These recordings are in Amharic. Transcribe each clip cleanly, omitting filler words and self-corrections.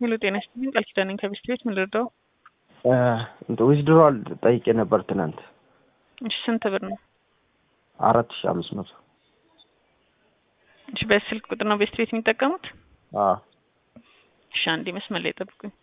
ሙሉ ጤና ይስጥልኝ። ቃል ኪዳን ነኝ ከቤስት ቤት። ምን ልርዳው? ዊዝድሮዋል ጠይቄ ነበር ትናንት። እሺ ስንት ብር ነው? 4500። እሺ በስልክ ቁጥር ነው ቤስት ቤት የሚጠቀሙት? አዎ። እሺ አንዴ መስመር ላይ ጠብቁኝ።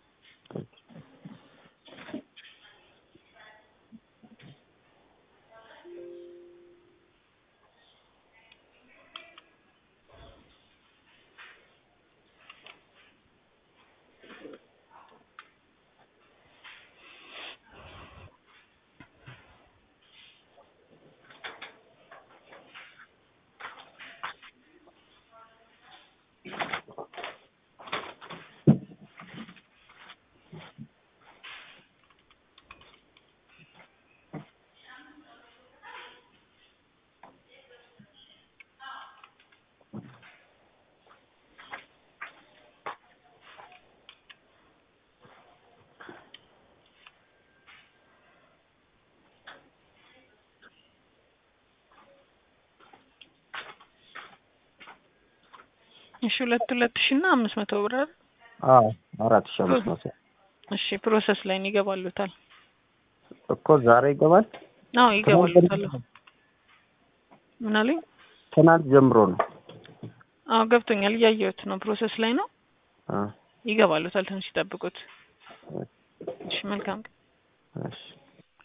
እሺ 2000 እና 500 ብር አይደል? አዎ 4500። እሺ ፕሮሰስ ላይ ነው ይገባሉታል እኮ ዛሬ ይገባል? አዎ ይገባሉታል። ምን አለኝ? ትናንት ጀምሮ ነው። አዎ ገብቶኛል፣ እያየሁት ነው። ፕሮሰስ ላይ ነው። ይገባሉታል። ትንሽ ይጠብቁት። እሺ መልካም። እሺ